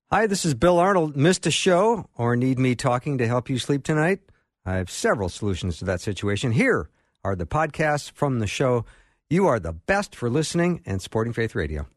Hi, this is Bill Arnold. Missed a show or need me talking to help you sleep tonight? I have several solutions to that situation. Here are the podcasts from the show. You are the best for listening and supporting Faith Radio.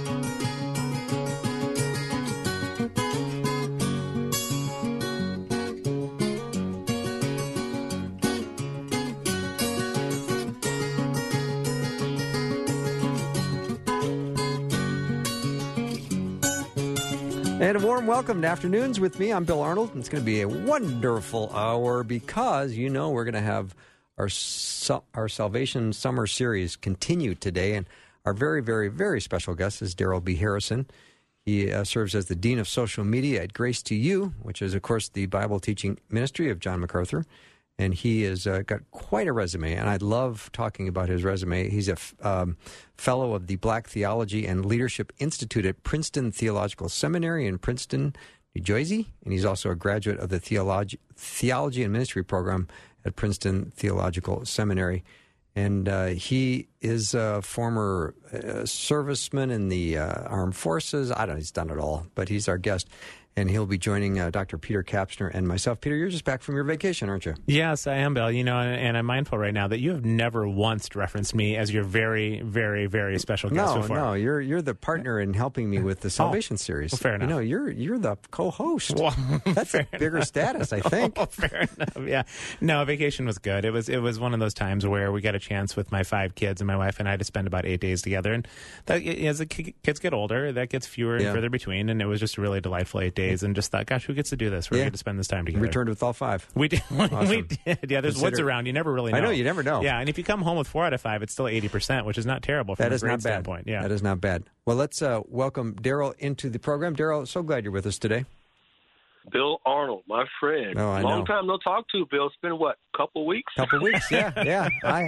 And a warm welcome to Afternoons with me. I'm Bill Arnold. It's going to be a wonderful hour because, you know, we're going to have our Salvation Summer Series continue today. And our very, very, very special guest is Daryl B. Harrison. He serves as the Dean of Social Media at Grace to You, which is, of course, the Bible teaching ministry of John MacArthur. And he has got quite a resume, and I love talking about his resume. He's a fellow of the Black Theology and Leadership Institute at Princeton Theological Seminary in Princeton, New Jersey, and he's also a graduate of the Theology and Ministry program at Princeton Theological Seminary. And he is a former serviceman in the armed forces. I don't know, he's done it all, but he's our guest. And he'll be joining Dr. Peter Kapsner and myself. Peter, you're just back from your vacation, aren't you? Yes, I am, Bill. You know, and I'm mindful right now that you have never once referenced me as your very, very, very special guest before. No, you're the partner in helping me with the Salvation Series. Well, fair enough. You know, you're the co-host. Well, that's a bigger status, I think. Oh, fair enough. Yeah. No, vacation was good. It was one of those times where we got a chance with my 5 kids and my wife and I to spend about 8 days together. And that, as the kids get older, that gets fewer and further between. And it was just a really delightful 8 days. And just thought, gosh, who gets to do this? We're going to spend this time together. Returned with all 5. We did. Awesome. We did. Yeah, there's woods around. You never really know. I know, you never know. Yeah, and if you come home with 4 out of 5, it's still 80%, which is not terrible from a grade standpoint. Yeah. That is not bad. Well, let's welcome Daryl into the program. Daryl, so glad you're with us today. Bill Arnold, my friend. Oh, I Long know. time no talk to, Bill. It's been, what, a couple weeks? Couple weeks, yeah.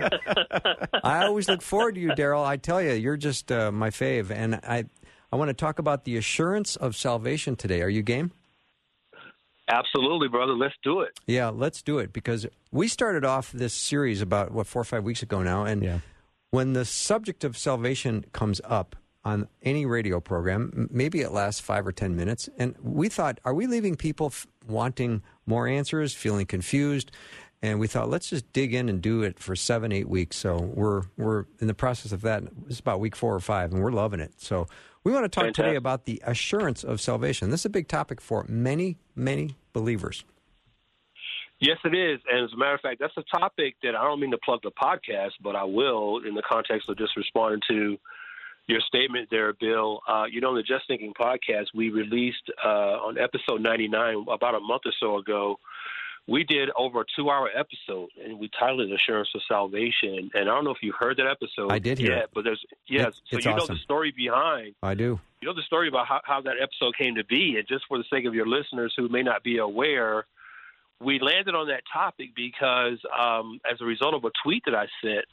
I always look forward to you, Daryl. I tell you, you're just my fave. And I want to talk about the assurance of salvation today. Are you game? Absolutely, brother. Let's do it. Yeah, let's do it, because we started off this series about, 4 or 5 weeks ago now, and when the subject of salvation comes up on any radio program, maybe it lasts 5 or 10 minutes, and we thought, are we leaving people wanting more answers, feeling confused? And we thought, let's just dig in and do it for 7, 8 weeks. So we're in the process of that. It's about week 4 or 5, and we're loving it. So we want to talk today about the assurance of salvation. This is a big topic for many, many believers. Yes, it is. And as a matter of fact, that's a topic that I don't mean to plug the podcast, but I will in the context of just responding to your statement there, Bill. You know, the Just Thinking podcast we released on episode 99 about a month or so ago. We did over a 2-hour episode, and we titled it Assurance of Salvation. And I don't know if you heard that episode. I did hear it. But there's, so it's you awesome. know the story behind. I do. You know the story about how that episode came to be. And just for the sake of your listeners who may not be aware, we landed on that topic because as a result of a tweet that I sent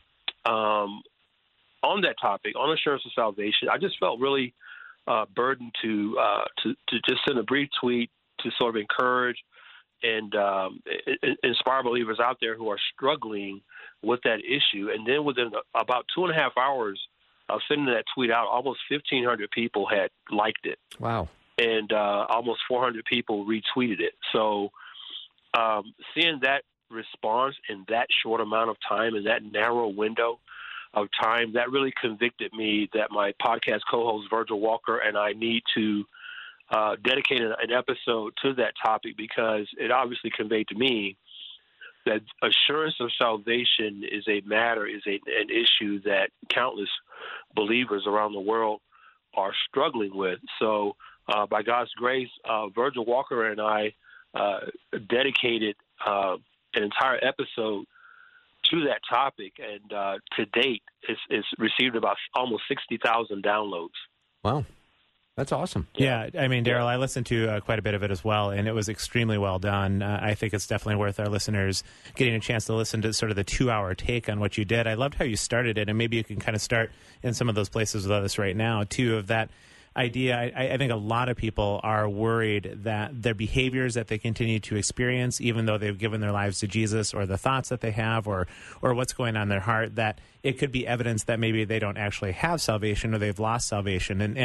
on that topic, on Assurance of Salvation, I just felt really burdened to just send a brief tweet to sort of encourage and inspire believers out there who are struggling with that issue. And then within about 2.5 hours of sending that tweet out, almost 1,500 people had liked it. Wow. And almost 400 people retweeted it. So seeing that response in that short amount of time, in that narrow window of time, that really convicted me that my podcast co-host Virgil Walker and I need to dedicate an episode to that topic, because it obviously conveyed to me that assurance of salvation is an issue that countless believers around the world are struggling with. So by God's grace, Virgil Walker and I dedicated an entire episode to that topic, and to date it's received about almost 60,000 downloads. Wow. That's awesome. Yeah, I mean, Daryl, I listened to quite a bit of it as well, and it was extremely well done. I think it's definitely worth our listeners getting a chance to listen to sort of the 2-hour take on what you did. I loved how you started it, and maybe you can kind of start in some of those places with us right now, too, of that idea. I think a lot of people are worried that their behaviors that they continue to experience, even though they've given their lives to Jesus, or the thoughts that they have, or what's going on in their heart, that it could be evidence that maybe they don't actually have salvation or they've lost salvation. And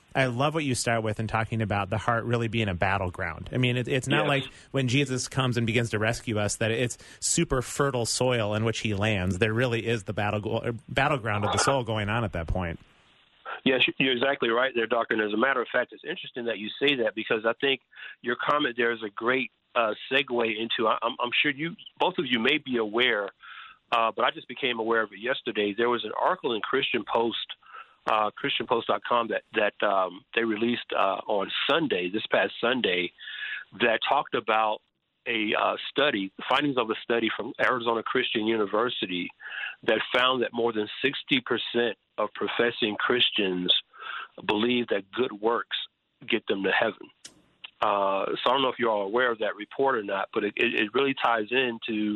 I love what you start with in talking about the heart really being a battleground. I mean, it's not like when Jesus comes and begins to rescue us that it's super fertile soil in which he lands. There really is the battleground of the soul going on at that point. Yes, you're exactly right there, Doctor. And as a matter of fact, it's interesting that you say that, because I think your comment there is a great segue into, I'm sure both of you may be aware, but I just became aware of it yesterday. There was an article in Christian Post, ChristianPost.com, that they released on Sunday, this past Sunday, that talked about a study, the findings of a study from Arizona Christian University that found that more than 60% of professing Christians believe that good works get them to heaven. So I don't know if you're all aware of that report or not, but it really ties into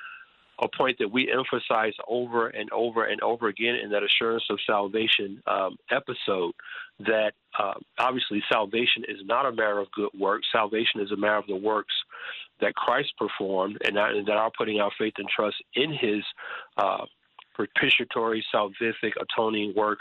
a point that we emphasize over and over and over again in that Assurance of Salvation episode, that obviously salvation is not a matter of good works. Salvation is a matter of the works that Christ performed, and that are putting our faith and trust in his propitiatory, salvific, atoning work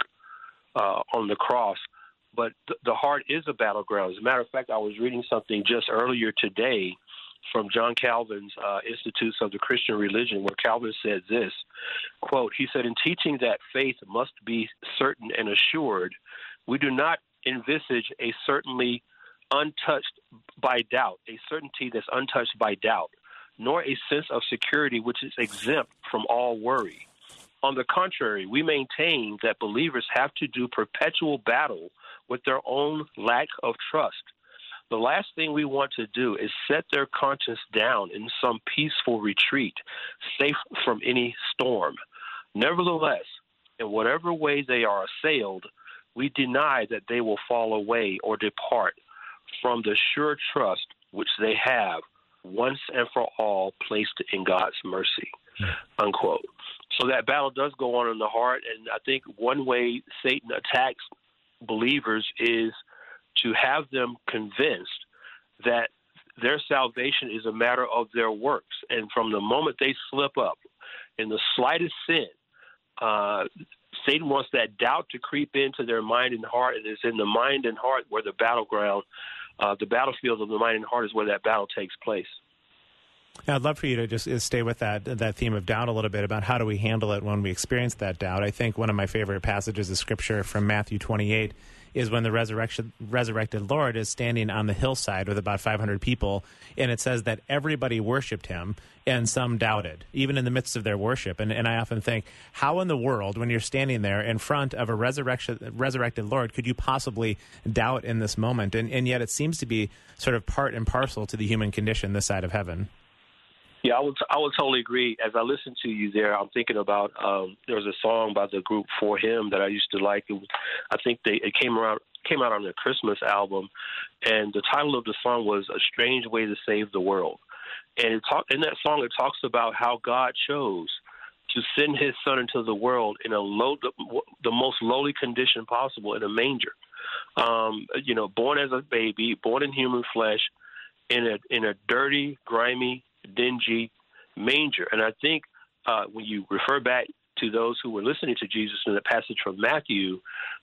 on the cross. But the heart is a battleground. As a matter of fact, I was reading something just earlier today from John Calvin's Institutes of the Christian Religion, where Calvin said this, quote, he said, in teaching that faith must be certain and assured, we do not envisage a certainty untouched by doubt, a certainty that's untouched by doubt, nor a sense of security which is exempt from all worry. On the contrary, we maintain that believers have to do perpetual battle with their own lack of trust. The last thing we want to do is set their conscience down in some peaceful retreat, safe from any storm. Nevertheless, in whatever way they are assailed, we deny that they will fall away or depart from the sure trust which they have once and for all placed in God's mercy, unquote. So that battle does go on in the heart, and I think one way Satan attacks believers is to have them convinced that their salvation is a matter of their works. And from the moment they slip up in the slightest sin, Satan wants that doubt to creep into their mind and heart, and it's in the mind and heart where the battleground, the battlefield of the mind and heart is where that battle takes place. I'd love for you to just stay with that theme of doubt a little bit, about how do we handle it when we experience that doubt. I think one of my favorite passages of Scripture from Matthew 28 is when the resurrected Lord is standing on the hillside with about 500 people, and it says that everybody worshipped him, and some doubted, even in the midst of their worship. And I often think, how in the world, when you're standing there in front of a resurrected Lord, could you possibly doubt in this moment? And yet it seems to be sort of part and parcel to the human condition this side of heaven. Yeah, I would totally agree. As I listen to you there, I'm thinking about there was a song by the group For Him that I used to like. I think it came out on their Christmas album, and the title of the song was "A Strange Way to Save the World." And in that song, it talks about how God chose to send His Son into the world in the most lowly condition possible, in a manger. Born as a baby, born in human flesh, in a dirty, grimy, dingy manger. And I think when you refer back to those who were listening to Jesus in the passage from Matthew,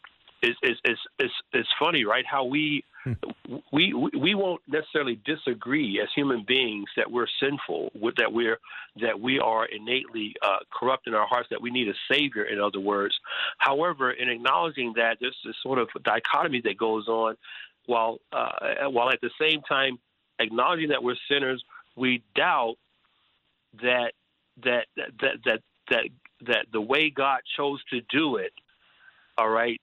it's funny, right? How we won't necessarily disagree as human beings that we're sinful, that we are innately corrupt in our hearts, that we need a Savior, in other words. However, in acknowledging that, there's this sort of dichotomy that goes on, while at the same time acknowledging that we're sinners, we doubt that the way God chose to do it, all right,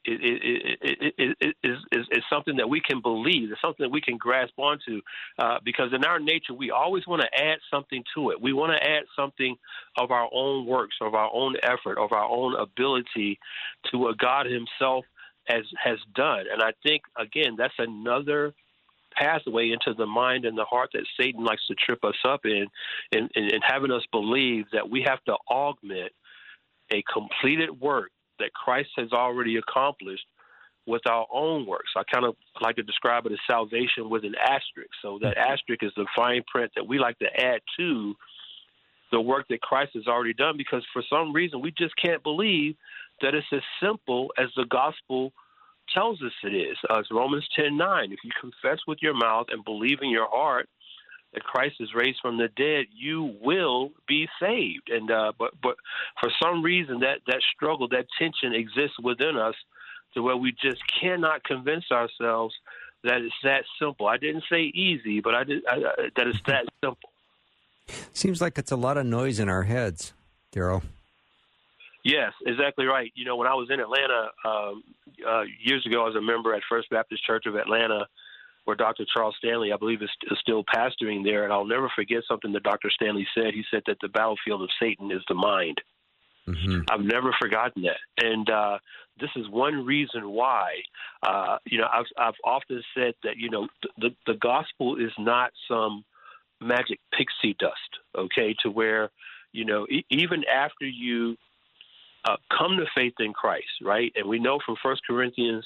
is something that we can believe. It's something that we can grasp onto, because in our nature, we always want to add something to it. We want to add something of our own works, of our own effort, of our own ability to what God Himself has done. And I think, again, that's another pathway into the mind and the heart that Satan likes to trip us up in having us believe that we have to augment a completed work that Christ has already accomplished with our own works. I kind of like to describe it as salvation with an asterisk. So that asterisk is the fine print that we like to add to the work that Christ has already done, because for some reason we just can't believe that it's as simple as the gospel tells us it is. It's Romans 10:9. If you confess with your mouth and believe in your heart that Christ is raised from the dead, you will be saved. And but for some reason that struggle, that tension exists within us, to where we just cannot convince ourselves that it's that simple. I didn't say easy, but that it's that simple. Seems like it's a lot of noise in our heads, Daryl. Yes, exactly right. You know, when I was in Atlanta years ago, I was a member at First Baptist Church of Atlanta, where Dr. Charles Stanley, I believe, is still pastoring there. And I'll never forget something that Dr. Stanley said. He said that the battlefield of Satan is the mind. Mm-hmm. I've never forgotten that. And this is one reason why, I've often said that, the gospel is not some magic pixie dust, okay, to where, even after you come to faith in Christ, right? And we know from 1 Corinthians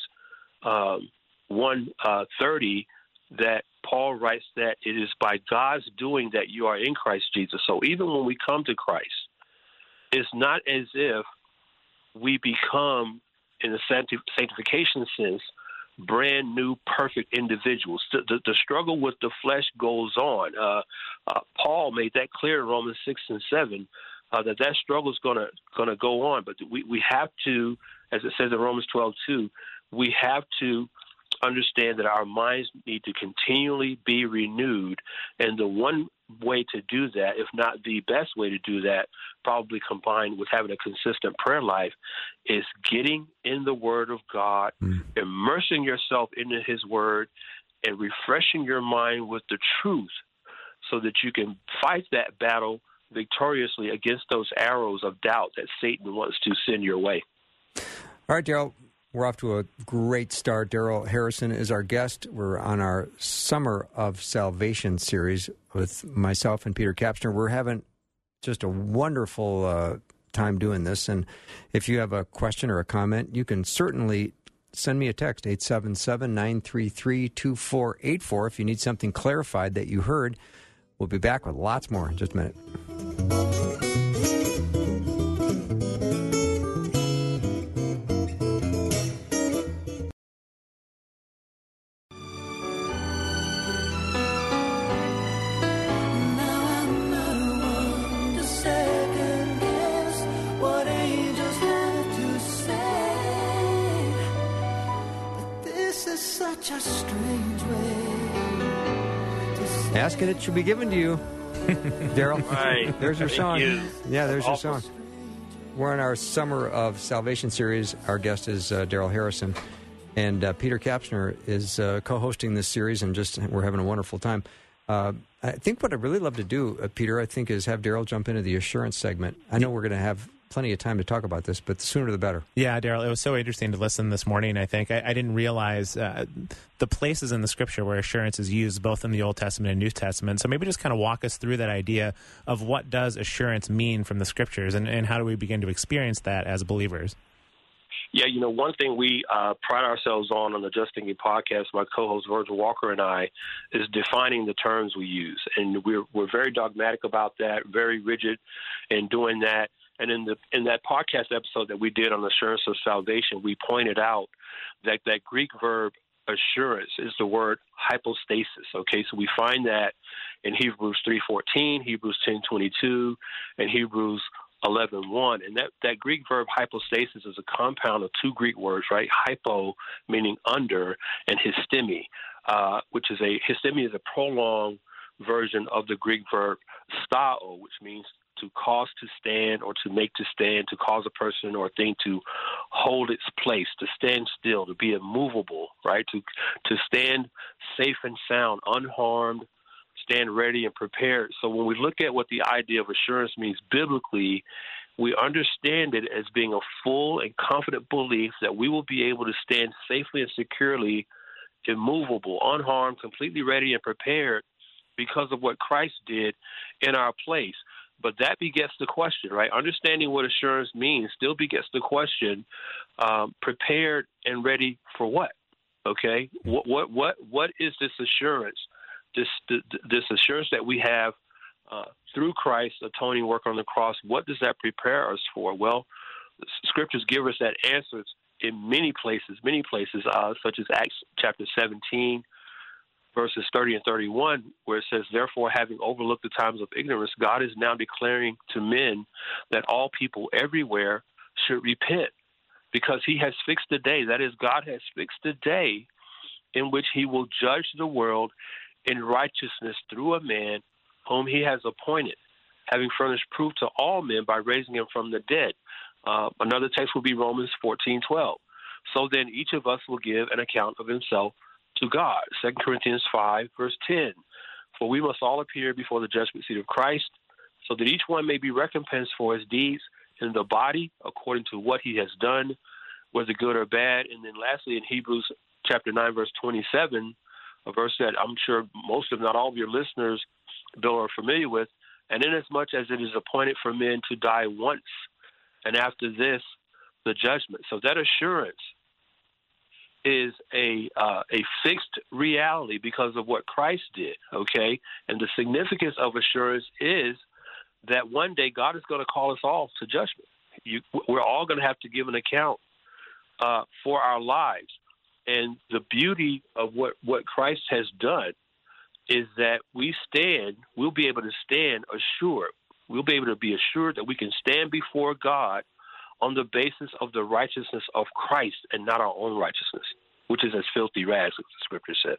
1:30 that Paul writes that it is by God's doing that you are in Christ Jesus. So even when we come to Christ, it's not as if we become, in a sanctification sense, brand new, perfect individuals. The struggle with the flesh goes on. Paul made that clear in Romans 6 and 7, that struggle is going to go on. But we have to, as it says in Romans 12:2, we have to understand that our minds need to continually be renewed. And the one way to do that, if not the best way to do that, probably combined with having a consistent prayer life, is getting in the Word of God, immersing yourself into His Word, and refreshing your mind with the truth so that you can fight that battle victoriously against those arrows of doubt that Satan wants to send your way. All right, Daryl, we're off to a great start. Daryl Harrison is our guest. We're on our Summer of Salvation series with myself and Peter Kapsner. We're having just a wonderful time doing this. And if you have a question or a comment, you can certainly send me a text, 877-933-2484, if you need something clarified that you heard. We'll be back with lots more in just a minute. Ask and it shall be given to you, Daryl. Right. There's your song. You. Yeah, there's your song. We're in our Summer of Salvation series. Our guest is Daryl Harrison, and Peter Kapsner is co-hosting this series, and we're having a wonderful time. I think what I'd really love to do, Peter, is have Daryl jump into the assurance segment. I know we're going to have plenty of time to talk about this, but the sooner the better. Yeah, Daryl, it was so interesting to listen this morning, I think. I didn't realize the places in the Scripture where assurance is used, both in the Old Testament and New Testament. So maybe just kind of walk us through that idea of what does assurance mean from the Scriptures, and how do we begin to experience that as believers? Yeah, one thing we pride ourselves on the Just Thinking podcast, my co-host Virgil Walker and I, is defining the terms we use. And we're very dogmatic about that, very rigid in doing that. And in that podcast episode that we did on assurance of salvation, we pointed out that Greek verb assurance is the word hypostasis. Okay, so we find that in Hebrews 3:14, Hebrews 10:22, and Hebrews 11:1. And that Greek verb hypostasis is a compound of two Greek words, right? Hypo, meaning under, and histemi, histemi is a prolonged version of the Greek verb stao, which means to cause to stand or to make to stand, to cause a person or a thing to hold its place, to stand still, to be immovable, right? To stand safe and sound, unharmed, stand ready and prepared. So when we look at what the idea of assurance means biblically, we understand it as being a full and confident belief that we will be able to stand safely and securely, immovable, unharmed, completely ready and prepared because of what Christ did in our place. But that begets the question, right? Understanding what assurance means still begets the question, prepared and ready for what? Okay? What is this assurance? This assurance that we have through Christ's atoning work on the cross, what does that prepare us for? Well, the Scriptures give us that answer in many places, such as Acts chapter 17, verses 30 and 31, where it says, therefore, having overlooked the times of ignorance, God is now declaring to men that all people everywhere should repent, because he has fixed the day. That is, God has fixed the day in which he will judge the world in righteousness through a man whom he has appointed, having furnished proof to all men by raising him from the dead. Another text will be Romans 14:12. So then each of us will give an account of himself to God. 2 Corinthians 5, verse 10. For we must all appear before the judgment seat of Christ, so that each one may be recompensed for his deeds in the body according to what he has done, whether good or bad. And then lastly, in Hebrews chapter 9, verse 27, a verse that I'm sure most, if not all of your listeners, Bill, are familiar with, and inasmuch as it is appointed for men to die once, and after this, the judgment. So that assurance is a fixed reality because of what Christ did, okay? And the significance of assurance is that one day God is going to call us all to judgment. We're all going to have to give an account for our lives. And the beauty of what Christ has done is that we'll be able to stand assured. We'll be able to be assured that we can stand before God on the basis of the righteousness of Christ and not our own righteousness, which is as filthy rags, as the Scripture says.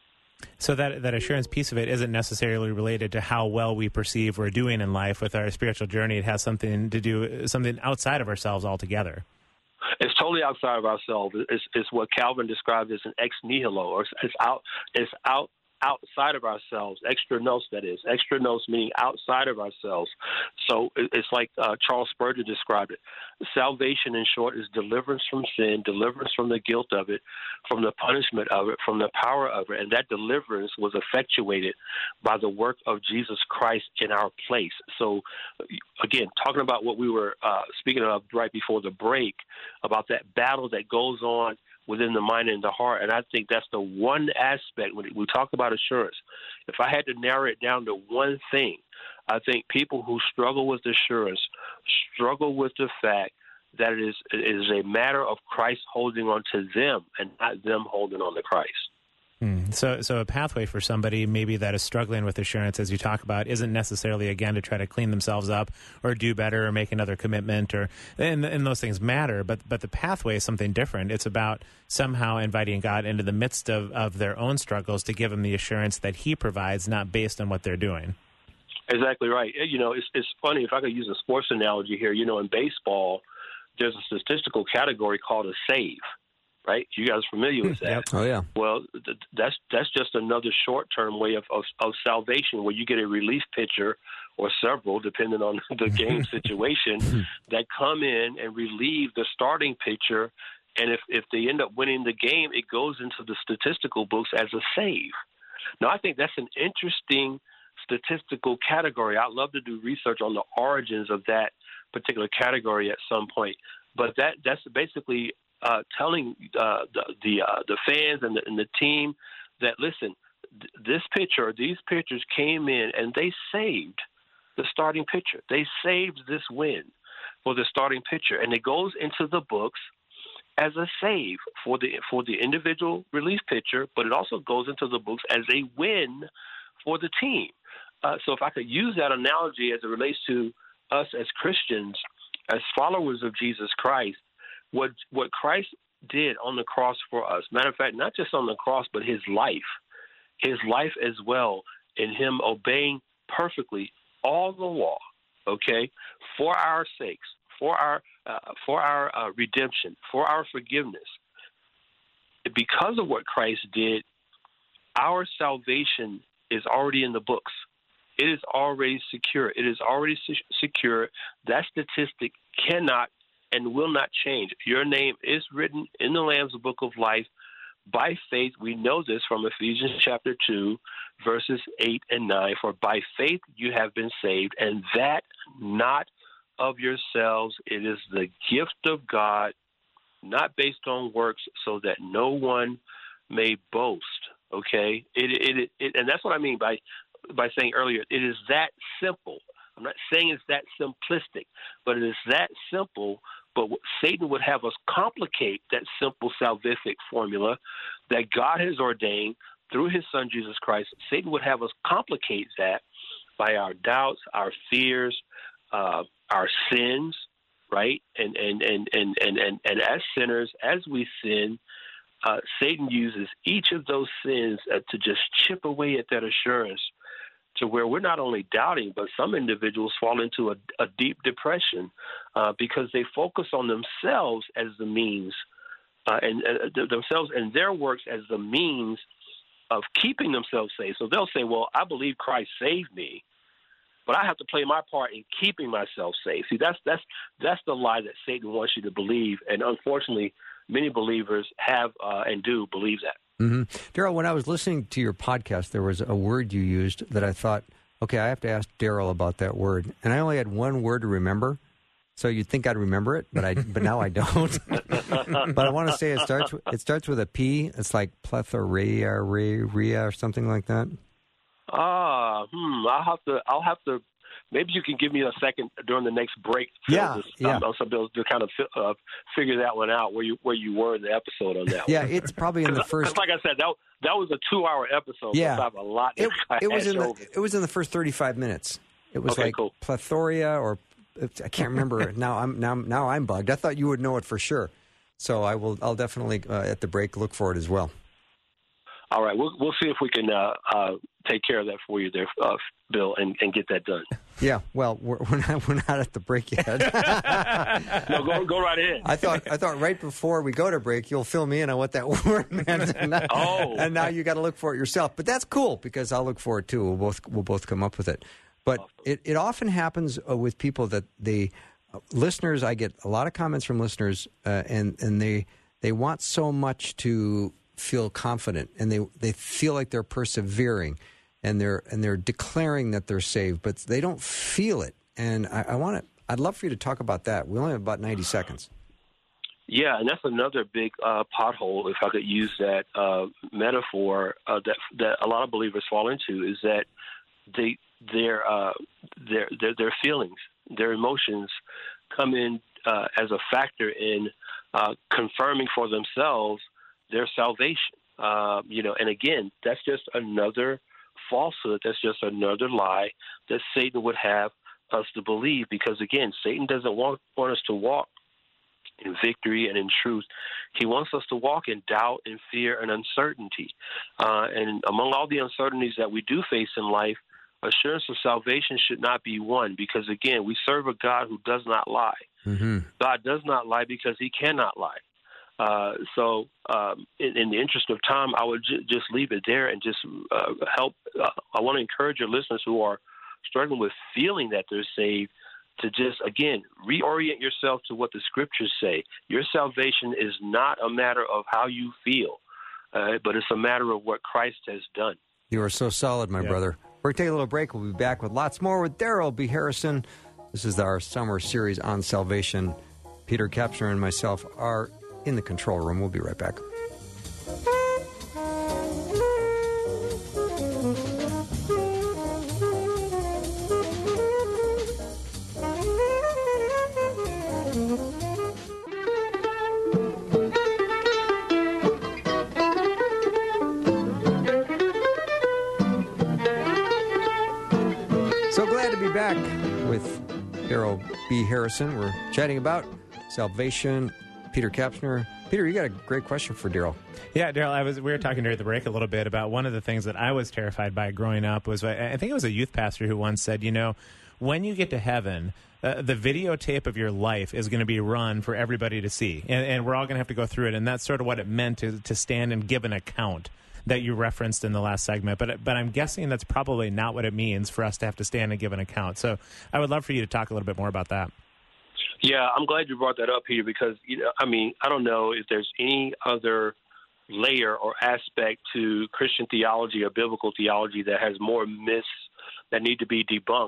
So that assurance piece of it isn't necessarily related to how well we perceive we're doing in life with our spiritual journey. It has something to do, something outside of ourselves altogether. It's totally outside of ourselves. It's what Calvin described as an ex nihilo, or it's outside of ourselves, extra nos, that is. Extra nos meaning outside of ourselves. So it's like Charles Spurgeon described it. Salvation, in short, is deliverance from sin, deliverance from the guilt of it, from the punishment of it, from the power of it. And that deliverance was effectuated by the work of Jesus Christ in our place. So, again, talking about what we were speaking of right before the break, about that battle that goes on within the mind and the heart. And I think that's the one aspect when we talk about assurance. If I had to narrow it down to one thing, I think people who struggle with assurance struggle with the fact that it is a matter of Christ holding on to them and not them holding on to Christ. So a pathway for somebody maybe that is struggling with assurance, as you talk about, isn't necessarily, again, to try to clean themselves up or do better or make another commitment, and those things matter, but the pathway is something different. It's about somehow inviting God into the midst of their own struggles to give them the assurance that he provides, not based on what they're doing. Exactly right. You know, it's funny, if I could use a sports analogy here, you know, in baseball, there's a statistical category called a save. Right? You guys are familiar with that? Yep. Oh, yeah. Well, that's just another short-term way of salvation, where you get a relief pitcher or several, depending on the game situation, that come in and relieve the starting pitcher. And if they end up winning the game, it goes into the statistical books as a save. Now, I think that's an interesting statistical category. I'd love to do research on the origins of that particular category at some point. But that's basically telling the fans and the team that, listen, this pitcher or these pitchers came in and they saved the starting pitcher. They saved this win for the starting pitcher, and it goes into the books as a save for the individual relief pitcher, but it also goes into the books as a win for the team. So if I could use that analogy as it relates to us as Christians, as followers of Jesus Christ, what Christ did on the cross for us, matter of fact, not just on the cross, but his life as well, in him obeying perfectly all the law, okay, for our sakes, for our redemption, for our forgiveness. Because of what Christ did, our salvation is already in the books. It is already secure. It is already secure. That statistic cannot and will not change. Your name is written in the Lamb's Book of Life by faith. We know this from Ephesians chapter 2, verses 8 and 9. For by faith you have been saved, and that not of yourselves. It is the gift of God, not based on works, so that no one may boast. Okay? And that's what I mean by saying earlier, it is that simple. I'm not saying it's that simplistic, but it is that simple But Satan would have us complicate that simple salvific formula that God has ordained through his son, Jesus Christ. Satan would have us complicate that by our doubts, our fears, our sins, right? And as sinners, as we sin, Satan uses each of those sins to just chip away at that assurance, to where we're not only doubting, but some individuals fall into a deep depression because they focus on themselves as the means, and themselves and their works as the means of keeping themselves safe. So they'll say, well, I believe Christ saved me, but I have to play my part in keeping myself safe. See, that's the lie that Satan wants you to believe, and unfortunately, many believers have and do believe that. Mm-hmm. Daryl, when I was listening to your podcast, there was a word you used that I thought, okay, I have to ask Daryl about that word, and I only had one word to remember. So you'd think I'd remember it, but now I don't. But I want to say it starts with a P. It's like plethora, or something like that. I'll have to. Maybe you can give me a second during the next break. Yeah. To kind of figure that one out, where you were in the episode on that. Yeah, one. It's probably in the first. Like I said, that was a 2-hour episode. Yeah, so I have a lot. It was in the first 35 minutes. It was cool. Plethora, or I can't remember. Now I'm bugged. I thought you would know it for sure. So I'll definitely at the break look for it as well. All right, we'll see if we can take care of that for you there, Bill, and get that done. Yeah, well, we're not at the break yet. No, go right ahead. I thought right before we go to break, you'll fill me in on what that word meant. And now you got to look for it yourself. But that's cool because I'll look for it too. We'll both come up with it. But awesome. It often happens with people that listeners. I get a lot of comments from listeners, and they want so much to feel confident, and they feel like they're persevering, and they're declaring that they're saved, but they don't feel it. And I'd love for you to talk about that. We only have about 90 seconds. Yeah, and that's another big pothole, if I could use that metaphor, that a lot of believers fall into, is that their feelings, their emotions come in as a factor in confirming for themselves their salvation. And again, that's just another falsehood. That's just another lie that Satan would have us to believe, because again, Satan doesn't want us to walk in victory and in truth. He wants us to walk in doubt and fear and uncertainty. And among all the uncertainties that we do face in life, assurance of salvation should not be one, because again, we serve a God who does not lie. Mm-hmm. God does not lie because he cannot lie. So in the interest of time, I would just leave it there and just help. I want to encourage your listeners who are struggling with feeling that they're saved to just, again, reorient yourself to what the scriptures say. Your salvation is not a matter of how you feel, but it's a matter of what Christ has done. You are so solid, my brother. We're going to take a little break. We'll be back with lots more with Daryl B. Harrison. This is our summer series on salvation. Peter Kapsner and myself are in the control room. We'll be right back. So glad to be back with Daryl B. Harrison. We're chatting about salvation. Peter Kapsner. Peter, you got a great question for Daryl. Yeah, Daryl, we were talking during the break a little bit about one of the things that I was terrified by growing up was, I think it was a youth pastor who once said, when you get to heaven, the videotape of your life is going to be run for everybody to see, and we're all going to have to go through it, and that's sort of what it meant to stand and give an account that you referenced in the last segment. But I'm guessing that's probably not what it means for us to have to stand and give an account. So I would love for you to talk a little bit more about that. Yeah, I'm glad you brought that up, Peter, because, I don't know if there's any other layer or aspect to Christian theology or biblical theology that has more myths that need to be debunked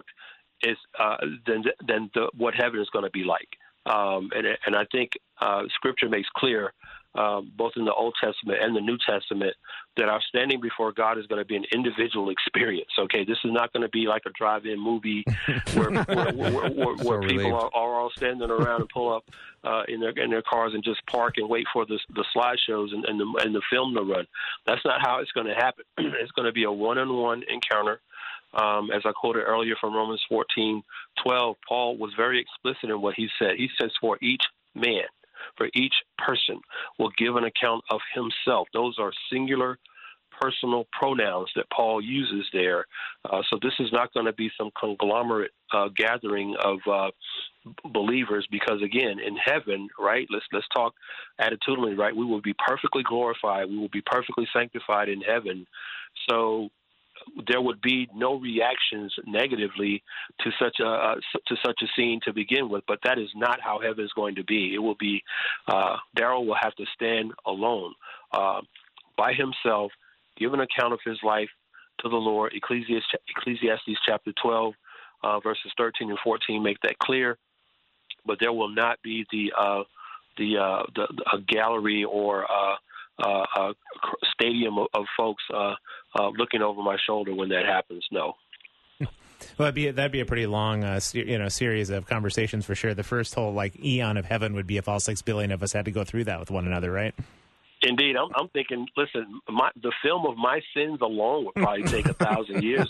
than what heaven is going to be like. And I think Scripture makes clear both in the Old Testament and the New Testament, that our standing before God is going to be an individual experience. Okay, this is not going to be like a drive-in movie where people are all standing around and pull up in their cars and just park and wait for the slideshows and the film to run. That's not how it's going to happen. It's going to be a one-on-one encounter. As I quoted earlier from Romans 14:12, Paul was very explicit in what he said. He says, for each man, for each person will give an account of himself. Those are singular personal pronouns that Paul uses there. So this is not going to be some conglomerate gathering of believers, because again, in heaven, right? Let's talk attitudinally, right? We will be perfectly glorified. We will be perfectly sanctified in heaven. So there would be no reactions negatively to such a scene to begin with, but that is not how heaven is going to be. It will be Daryl will have to stand alone by himself, give an account of his life to the Lord. Ecclesiastes chapter 12, verses 13 and 14 make that clear. But there will not be a gallery or a stadium of folks looking over my shoulder when that happens. No. Well, that'd be a pretty long, series of conversations for sure. The first whole eon of heaven would be if all 6 billion of us had to go through that with one another, right? Indeed, I'm thinking. Listen, the film of my sins alone would probably take 1,000 years.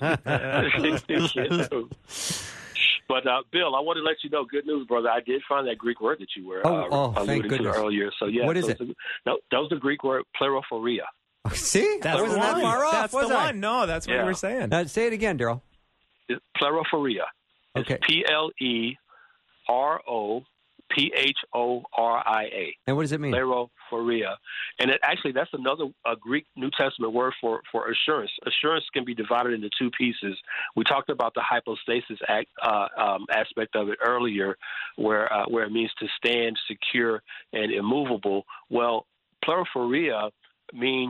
But Bill, I want to let you know, good news, brother. I did find that Greek word that you were alluding to earlier. So yeah, what is it? That was the Greek word plerothoria. See, that wasn't that far off. That's the one. No, that's what we were saying. Say it again, Daryl. Plerothoria. Okay. Plerothoria. And what does it mean? Plerothoria. And that's another Greek New Testament word for assurance. Assurance can be divided into two pieces. We talked about the hypostasis aspect of it earlier, where it means to stand secure and immovable. Well, plerothoria means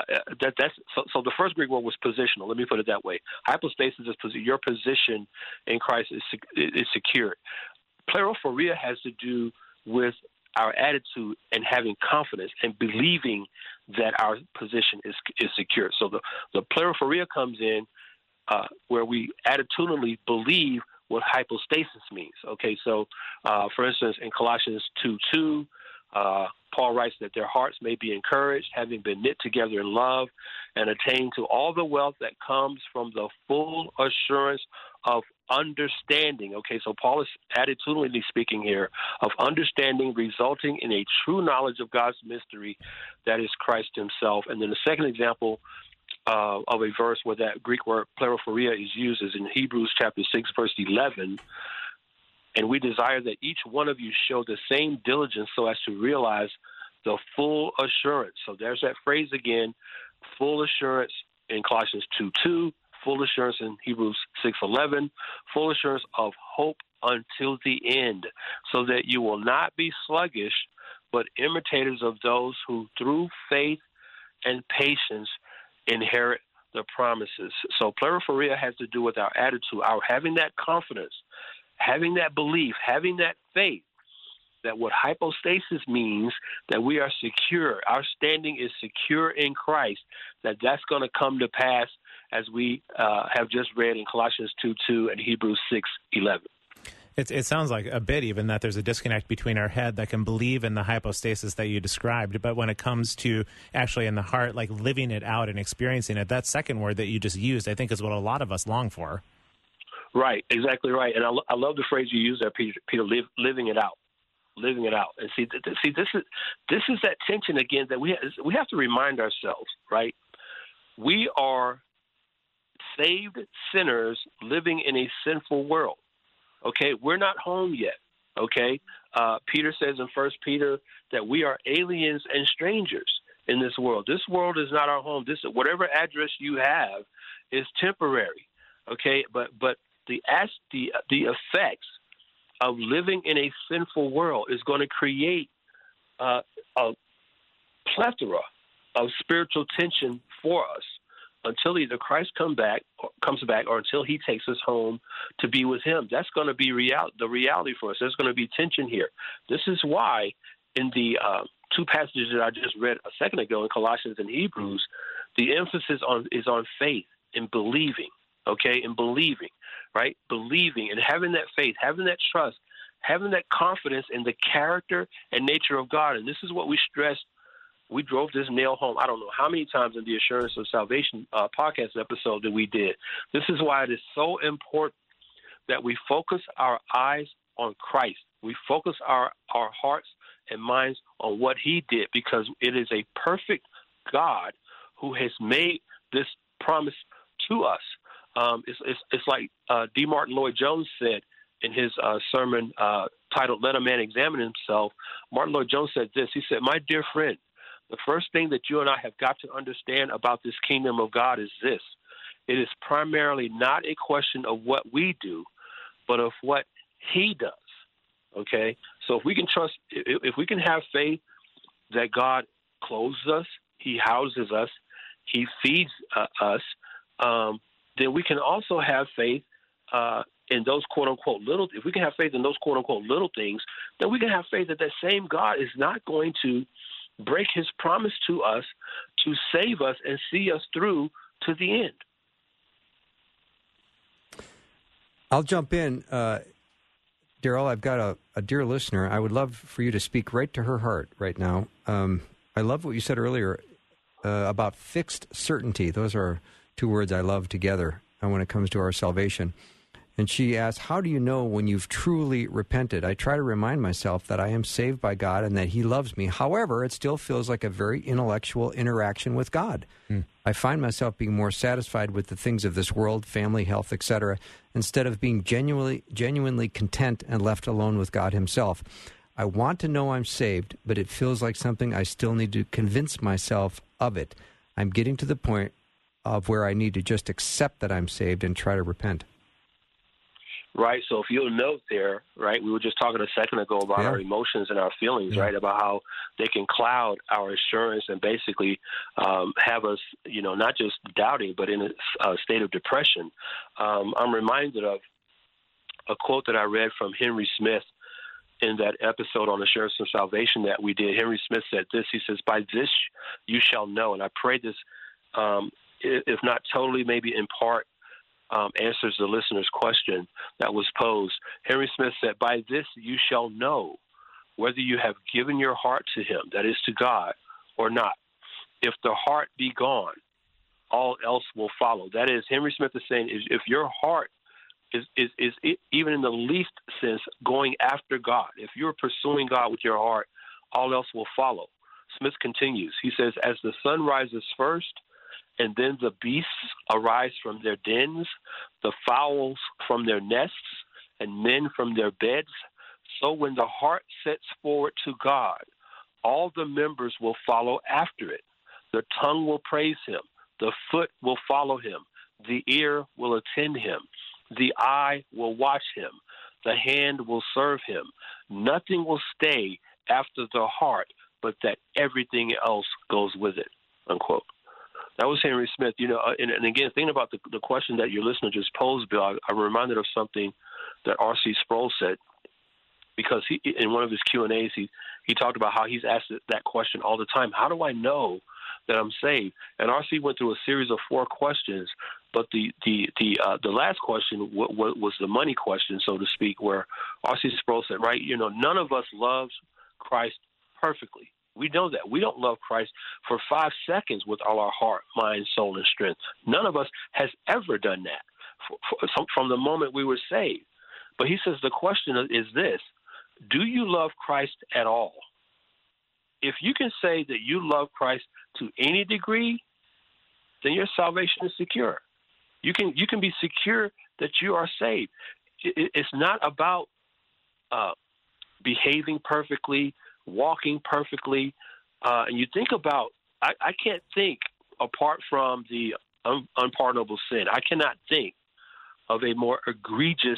so the first Greek word was positional. Let me put it that way. Hypostasis is your position in Christ is secured. Plerothoria has to do with our attitude and having confidence and believing that our position is secure. So the plerothoria comes in where we attitudinally believe what hypostasis means. Okay, so for instance, in Colossians 2:2, Paul writes that their hearts may be encouraged, having been knit together in love, and attain to all the wealth that comes from the full assurance of understanding. Okay, so Paul is attitudinally speaking here of understanding resulting in a true knowledge of God's mystery, that is Christ himself. And then the second example of a verse where that Greek word plerothoria is used is in Hebrews chapter 6, verse 11. And we desire that each one of you show the same diligence so as to realize the full assurance. So there's that phrase again, full assurance in Colossians 2:2, full assurance in Hebrews 6:11, full assurance of hope until the end, so that you will not be sluggish, but imitators of those who through faith and patience inherit the promises. So plerothoria has to do with our attitude, our having that confidence, having that belief, having that faith that what hypostasis means, that we are secure, our standing is secure in Christ, that's going to come to pass as we have just read in Colossians 2:2 and Hebrews 6:11. It sounds like a bit even that there's a disconnect between our head that can believe in the hypostasis that you described, but when it comes to actually in the heart, living it out and experiencing it, that second word that you just used, I think is what a lot of us long for. Right, exactly right. And I love the phrase you use there, Peter, living it out. Living it out. And see, this is that tension again that we have to remind ourselves, right? We are saved sinners living in a sinful world. Okay, we're not home yet. Okay, Peter says in 1 Peter that we are aliens and strangers in this world. This world is not our home. Whatever address you have is temporary. Okay, but the effects of living in a sinful world is going to create a plethora of spiritual tension for us until either Christ comes back or until he takes us home to be with him. That's going to be the reality for us. There's going to be tension here. This is why in the two passages that I just read a second ago in Colossians and Hebrews, the emphasis is on faith and believing, okay, and believing, right? Believing and having that faith, having that trust, having that confidence in the character and nature of God. And this is what we stressed. We drove this nail home, I don't know how many times in the Assurance of Salvation podcast episode that we did. This is why it is so important that we focus our eyes on Christ. We focus our hearts and minds on what he did, because it is a perfect God who has made this promise to us. It's like D. Martin Lloyd-Jones said in his sermon titled "Let a Man Examine Himself." Martin Lloyd-Jones said this. He said, "My dear friend, the first thing that you and I have got to understand about this kingdom of God is this. It is primarily not a question of what we do, but of what he does." Okay? So if we can trust, if we can have faith that God clothes us, he houses us, he feeds us, then we can also have faith in those quote-unquote little, if we can have faith in those quote-unquote little things, then we can have faith that that same God is not going to break his promise to us to save us and see us through to the end. I'll jump in. Daryl, I've got a dear listener. I would love for you to speak right to her heart right now. I love what you said earlier about fixed certainty. Those are two words I love together when it comes to our salvation. And she asked, how do you know when you've truly repented? I try to remind myself that I am saved by God and that he loves me. However, it still feels like a very intellectual interaction with God. I find myself being more satisfied with the things of this world, family, health, etc., instead of being genuinely content and left alone with God himself. I want to know I'm saved, but it feels like something I still need to convince myself of it. I'm getting to the point of where I need to just accept that I'm saved and try to repent. Right. So if you'll note there, right, we were just talking a second ago about our emotions and our feelings, right, about how they can cloud our assurance and basically have us, not just doubting, but in a state of depression. I'm reminded of a quote that I read from Henry Smith in that episode on Assurance of Salvation that we did. Henry Smith said this. He says, "By this you shall know," and I pray this, if not totally, maybe in part, answers the listener's question that was posed. Henry Smith said, "By this you shall know whether you have given your heart to him, that is to God, or not. If the heart be gone, all else will follow." That is, Henry Smith is saying, if your heart is even in the least sense going after God, if you're pursuing God with your heart, all else will follow. Smith continues. He says, "As the sun rises first, and then the beasts arise from their dens, the fowls from their nests, and men from their beds, so when the heart sets forward to God, all the members will follow after it. The tongue will praise him, the foot will follow him, the ear will attend him, the eye will watch him, the hand will serve him. Nothing will stay after the heart, but that everything else goes with it," unquote. That was Henry Smith. And again, thinking about the question that your listener just posed, Bill, I'm reminded of something that R.C. Sproul said, because he, in one of his Q&As, he talked about how he's asked that question all the time. How do I know that I'm saved? And R.C. went through a series of 4 questions, but the last question was the money question, so to speak, where R.C. Sproul said, right, none of us loves Christ perfectly. We know that. We don't love Christ for 5 seconds with all our heart, mind, soul, and strength. None of us has ever done that from the moment we were saved. But he says the question is this: do you love Christ at all? If you can say that you love Christ to any degree, then your salvation is secure. You can be secure that you are saved. It's not about behaving perfectly, walking perfectly. And you think about, I can't think, apart from the unpardonable sin, I cannot think of a more egregious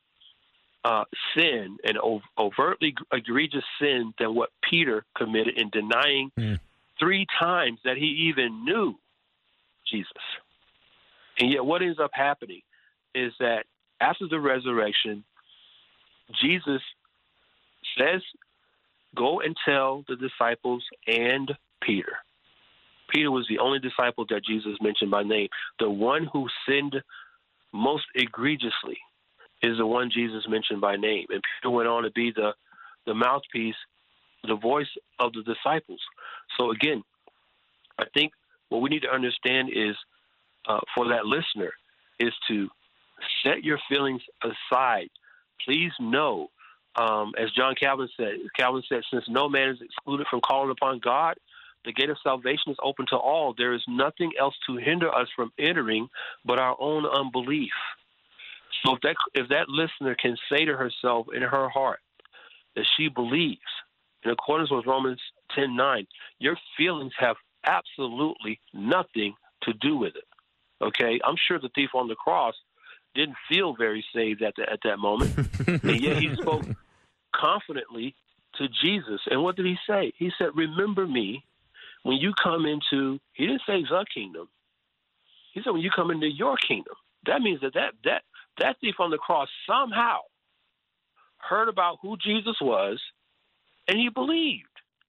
sin, an overtly egregious sin than what Peter committed in denying 3 times that he even knew Jesus. And yet what ends up happening is that after the resurrection, Jesus says go and tell the disciples and Peter. Peter was the only disciple that Jesus mentioned by name. The one who sinned most egregiously is the one Jesus mentioned by name. And Peter went on to be the mouthpiece, the voice of the disciples. So again, I think what we need to understand is, for that listener, is to set your feelings aside. Please know, as John Calvin said, since no man is excluded from calling upon God, the gate of salvation is open to all. There is nothing else to hinder us from entering but our own unbelief. So if that listener can say to herself in her heart that she believes, in accordance with Romans 10:9, your feelings have absolutely nothing to do with it. Okay? I'm sure the thief on the cross didn't feel very saved at that moment, and yet he spoke confidently to Jesus. And what did he say? He said, remember me when you come into, he didn't say the kingdom. He said, when you come into your kingdom. That means that thief on the cross somehow heard about who Jesus was, and he believed.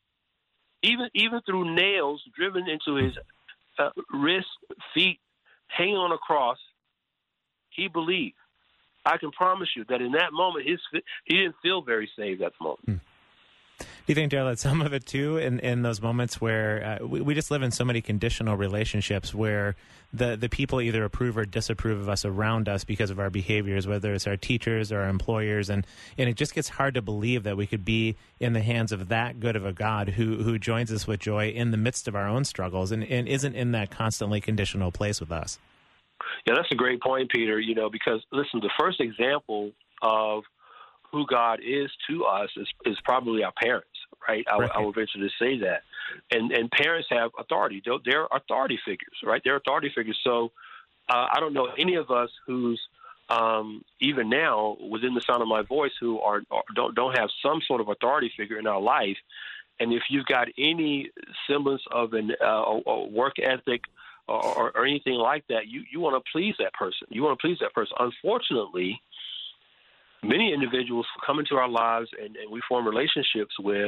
Even through nails driven into his wrists, feet, hanging on a cross, he believed. I can promise you that in that moment, he didn't feel very saved at the moment. Do you think, Darrell, that some of it, too, in those moments where we just live in so many conditional relationships where the people either approve or disapprove of us around us because of our behaviors, whether it's our teachers or our employers, and it just gets hard to believe that we could be in the hands of that good of a God who joins us with joy in the midst of our own struggles and isn't in that constantly conditional place with us? Yeah, that's a great point, Peter, because, listen, the first example of who God is to us is probably our parents, right? I would venture to say that. And parents have authority. They're authority figures, right? They're authority figures. So I don't know any of us who's even now within the sound of my voice who don't have some sort of authority figure in our life. And if you've got any semblance of a work ethic or anything like that, you want to please that person. You want to please that person. Unfortunately, many individuals who come into our lives and we form relationships with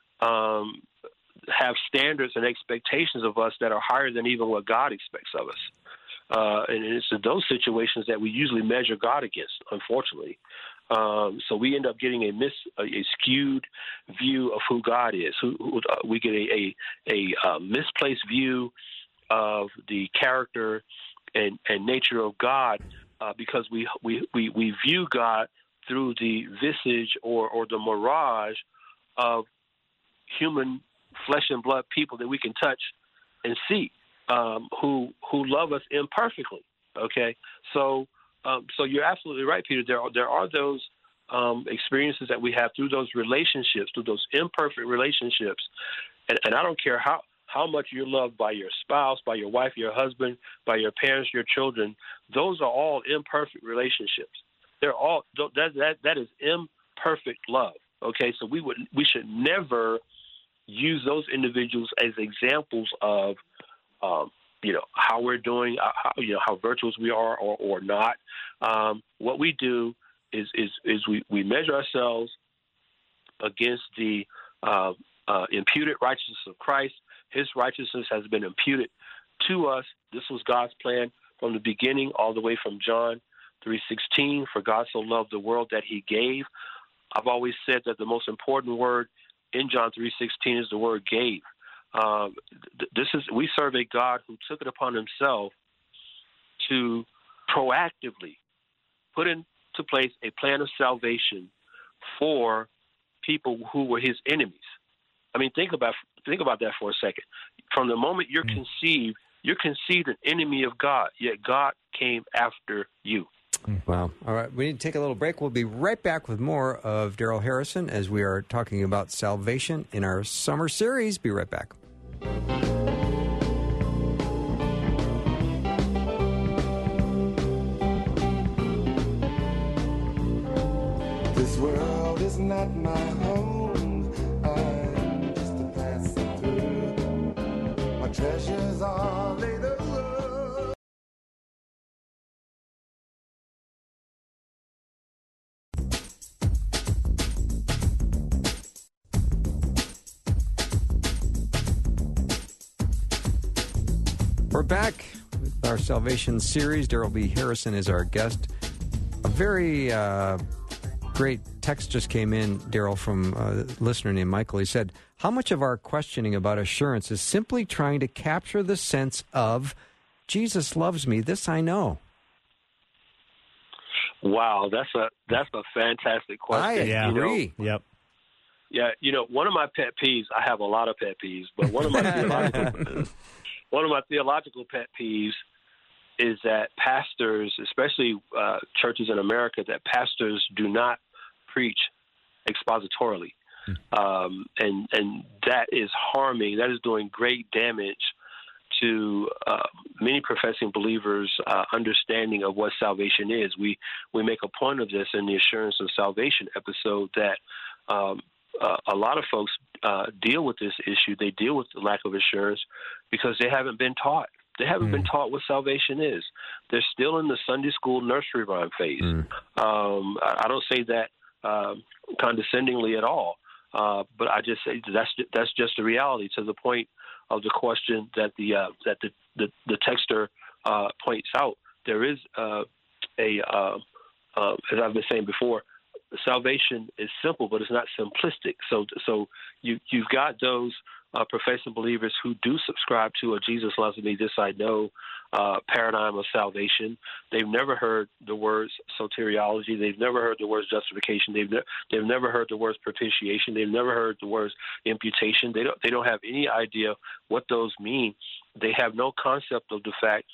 have standards and expectations of us that are higher than even what God expects of us. And it's in those situations that we usually measure God against, unfortunately. So we end up getting a skewed view of who God is. We get a misplaced view of the character and nature of God because we view God through the visage or the mirage of human flesh and blood people that we can touch and see, who love us imperfectly. Okay, so you're absolutely right, Peter. There are those experiences that we have through those relationships, through those imperfect relationships, and I don't care how much you're loved by your spouse, by your wife, your husband, by your parents, your children. Those are all imperfect relationships. They're all that is imperfect love. Okay, so we should never use those individuals as examples of how we're doing, how virtuous we are or not. What we do is we measure ourselves against the imputed righteousness of Christ. His righteousness has been imputed to us. This was God's plan from the beginning, all the way from John 3:16. For God so loved the world that he gave. I've always said that the most important word in John 3:16 is the word gave. We serve a God who took it upon himself to proactively put into place a plan of salvation for people who were his enemies. I mean, think about that for a second. From the moment you're conceived an enemy of God, yet God came after you. Wow. All right. We need to take a little break. We'll be right back with more of Darrell Harrison as we are talking about salvation in our summer series. Be right back. This world is not my home. I'm just a passing through. My treasures are laid away. We're back with our Salvation series. Daryl B. Harrison is our guest. A very great text just came in, Daryl, from a listener named Michael. He said, how much of our questioning about assurance is simply trying to capture the sense of, Jesus loves me, this I know? Wow, that's a fantastic question. I agree. Yep. Yeah, one of my pet peeves, I have a lot of pet peeves, but one of my theological pet peeves is that pastors, especially churches in America, that pastors do not preach expositorily. And that is harming, that is doing great damage to many professing believers' understanding of what salvation is. We make a point of this in the Assurance of Salvation episode that a lot of folks deal with this issue. They deal with the lack of assurance because they haven't been taught. They haven't been taught what salvation is. They're still in the Sunday school nursery rhyme phase. I don't say that condescendingly at all, but I just say that's just the reality. To the point of the question that the texter points out, there is as I've been saying before, salvation is simple, but it's not simplistic. So you've got those professing believers who do subscribe to a Jesus loves me, this I know paradigm of salvation. They've never heard the words soteriology. They've never heard the words justification. They've never heard the words propitiation. They've never heard the words imputation. They don't have any idea what those mean. They have no concept of the fact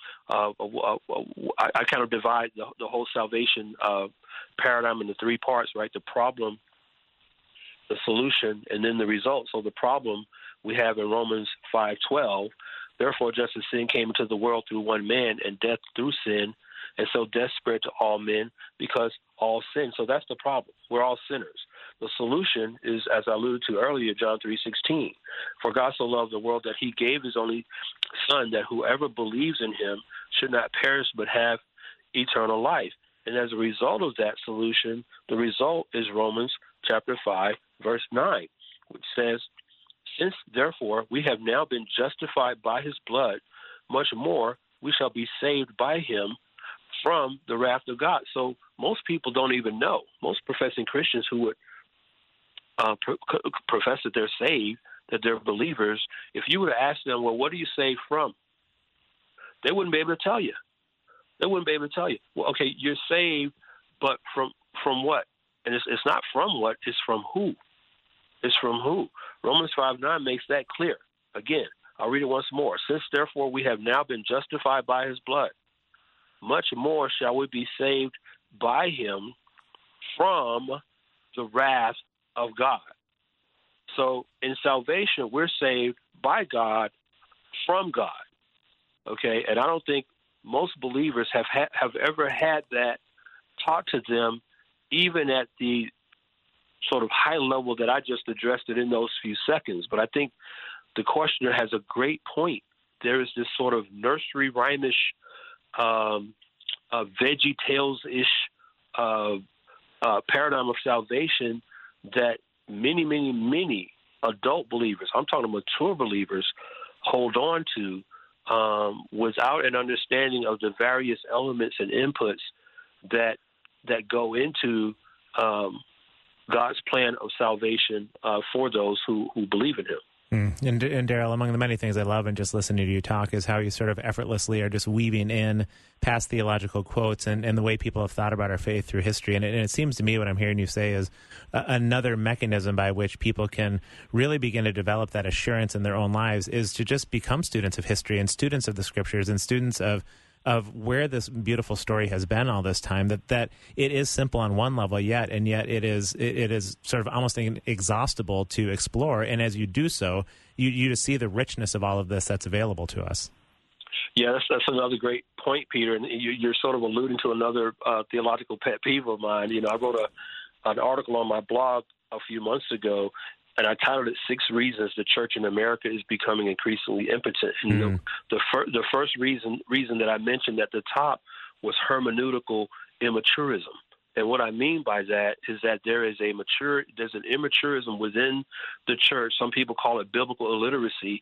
I kind of divide the whole salvation paradigm into three parts, right? The problem, the solution, and then the result. So the problem we have in Romans 5:12, therefore just as sin came into the world through one man and death through sin, and so death spread to all men because all sin. So that's the problem. We're all sinners. The solution is, as I alluded to earlier, John 3:16. For God so loved the world that he gave his only son, that whoever believes in him should not perish but have eternal life. And as a result of that solution, the result is Romans chapter 5, verse 9, which says, since, therefore, we have now been justified by his blood, much more we shall be saved by him from the wrath of God. So most people don't even know. Most professing Christians who would profess that they're saved, that they're believers, if you were to ask them, well, what are you saved from? They wouldn't be able to tell you. They wouldn't be able to tell you. Well, okay, you're saved, but from what? And it's not from what, it's from who? It's from who? Romans 5:9 makes that clear. Again, I'll read it once more. Since, therefore, we have now been justified by his blood, much more shall we be saved by him from the wrath of God. So in salvation, we're saved by God from God. Okay, and I don't think most believers have ever had that taught to them, even at the sort of high level that I just addressed it in those few seconds. But I think the questioner has a great point. There is this sort of nursery rhyme-ish, Veggie Tales-ish paradigm of salvation that many, many, many adult believers, I'm talking mature believers, hold on to without an understanding of the various elements and inputs that go into God's plan of salvation for those who believe in him. And Daryl, among the many things I love in just listening to you talk is how you sort of effortlessly are just weaving in past theological quotes and the way people have thought about our faith through history. And it seems to me what I'm hearing you say is another mechanism by which people can really begin to develop that assurance in their own lives is to just become students of history and students of the scriptures and students of where this beautiful story has been all this time, that it is simple on one level, yet it is sort of almost inexhaustible to explore. And as you do so, you just see the richness of all of this that's available to us. Yeah, that's another great point, Peter. And you're sort of alluding to another theological pet peeve of mine. You know, I wrote an article on my blog a few months ago, and I titled it 6 Reasons the Church in America is Becoming Increasingly Impotent. And the first reason that I mentioned at the top was hermeneutical immateurism. And what I mean by that is that there's an immaturism within the church. Some people call it biblical illiteracy,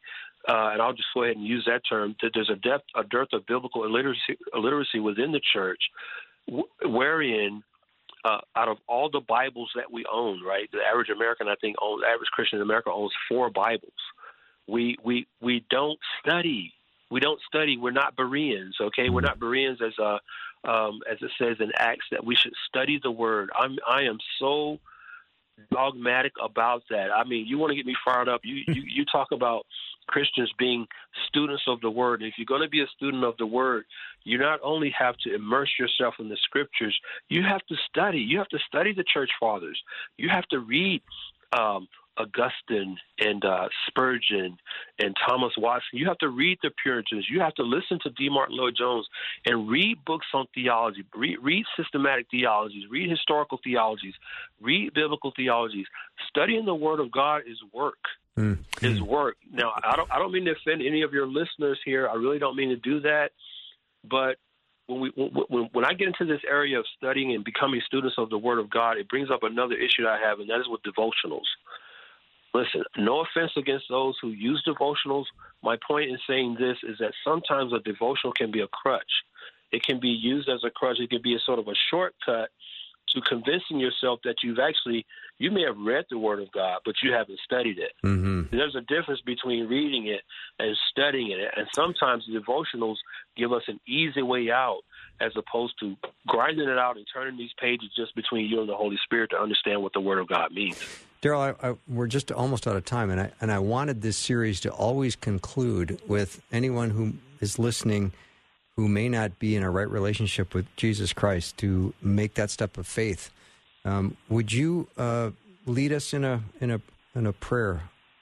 and I'll just go ahead and use that term, that there's a dearth of biblical illiteracy within the church, wherein out of all the Bibles that we own, right, the average American, I think, the average Christian in America owns 4 Bibles. We don't study. We don't study. We're not Bereans, okay? We're not Bereans as it says in Acts that we should study the Word. I am so dogmatic about that. I mean, you want to get me fired up. You talk about Christians being students of the Word. And if you're going to be a student of the Word, you not only have to immerse yourself in the Scriptures, you have to study. You have to study the Church Fathers. You have to read Augustine and Spurgeon and Thomas Watson. You have to read the Puritans. You have to listen to D. Martin Lloyd-Jones and read books on theology, read systematic theologies, read historical theologies, read biblical theologies. Studying the Word of God is work. Is work. Now, I don't mean to offend any of your listeners here. I really don't mean to do that. But when I get into this area of studying and becoming students of the Word of God, it brings up another issue that I have, and that is with devotionals. Listen, no offense against those who use devotionals. My point in saying this is that sometimes a devotional can be a crutch. It can be used as a crutch. It can be a sort of a shortcut to convincing yourself that you may have read the Word of God, but you haven't studied it. Mm-hmm. There's a difference between reading it and studying it. And sometimes devotionals give us an easy way out as opposed to grinding it out and turning these pages just between you and the Holy Spirit to understand what the Word of God means. Daryl, we're just almost out of time, and I wanted this series to always conclude with anyone who is listening who may not be in a right relationship with Jesus Christ to make that step of faith. Would you lead us in a prayer?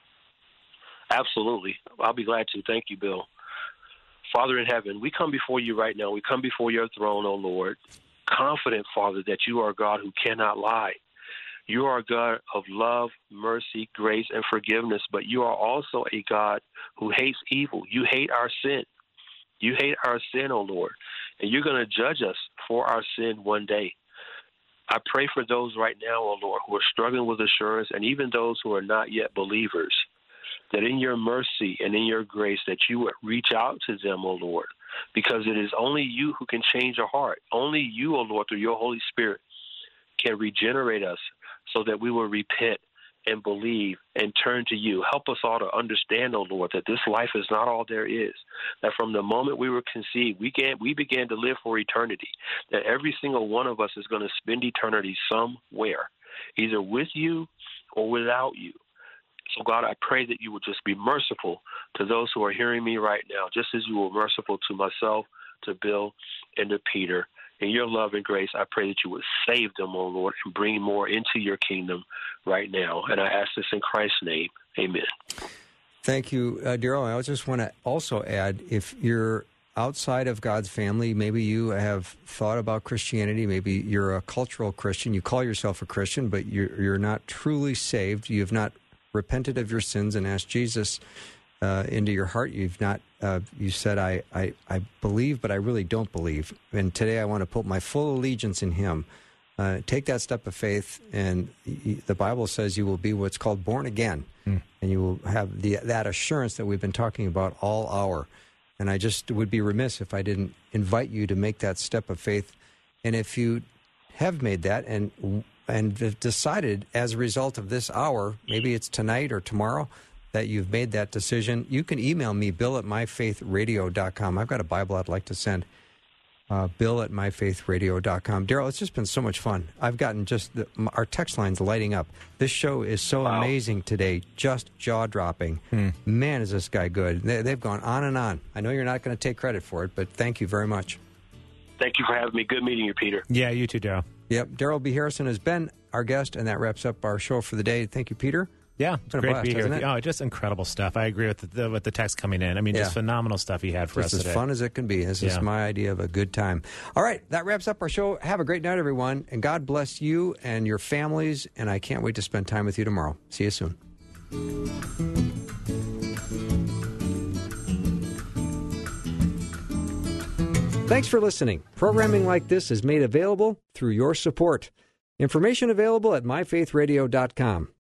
Absolutely. I'll be glad to. Thank you, Bill. Father in heaven, we come before you right now. We come before your throne, O Lord, confident, Father, that you are a God who cannot lie. You are a God of love, mercy, grace, and forgiveness, but you are also a God who hates evil. You hate our sin. You hate our sin, O Lord, and you're going to judge us for our sin one day. I pray for those right now, O Lord, who are struggling with assurance, and even those who are not yet believers, that in your mercy and in your grace that you would reach out to them, O Lord, because it is only you who can change a heart. Only you, O Lord, through your Holy Spirit, can regenerate us so that we will repent and believe and turn to you. Help us all to understand, O Lord, that this life is not all there is, that from the moment we were conceived, we began to live for eternity, that every single one of us is going to spend eternity somewhere, either with you or without you. So, God, I pray that you would just be merciful to those who are hearing me right now, just as you were merciful to myself, to Bill, and to Peter. In your love and grace, I pray that you would save them, O Lord, and bring more into your kingdom right now. And I ask this in Christ's name. Amen. Thank you, Daryl. I just want to also add, if you're outside of God's family, maybe you have thought about Christianity, maybe you're a cultural Christian, you call yourself a Christian, but you're not truly saved, you have not repented of your sins and asked Jesus into your heart. You've not. You said, I believe, but I really don't believe. And today I want to put my full allegiance in him. Take that step of faith, and the Bible says you will be what's called born again, and you will have that assurance that we've been talking about all hour. And I just would be remiss if I didn't invite you to make that step of faith. And if you have made that and have decided as a result of this hour, maybe it's tonight or tomorrow, that you've made that decision, you can email me, bill@myfaithradio.com. I've got a Bible I'd like to send, bill@myfaithradio.com. Daryl, it's just been so much fun. I've gotten our text line's lighting up. This show is so amazing today, just jaw-dropping. Man, is this guy good. They've gone on and on. I know you're not going to take credit for it, but thank you very much. Thank you for having me. Good meeting you, Peter. Yeah, you too, Daryl. Yep, Daryl B. Harrison has been our guest, and that wraps up our show for the day. Thank you, Peter. Yeah, it's great to be here with you. Oh, just incredible stuff. I agree with the text coming in. I mean, just phenomenal stuff he had for us today. It's as fun as it can be. This is my idea of a good time. All right, that wraps up our show. Have a great night, everyone, and God bless you and your families, and I can't wait to spend time with you tomorrow. See you soon. Thanks for listening. Programming like this is made available through your support. Information available at myfaithradio.com.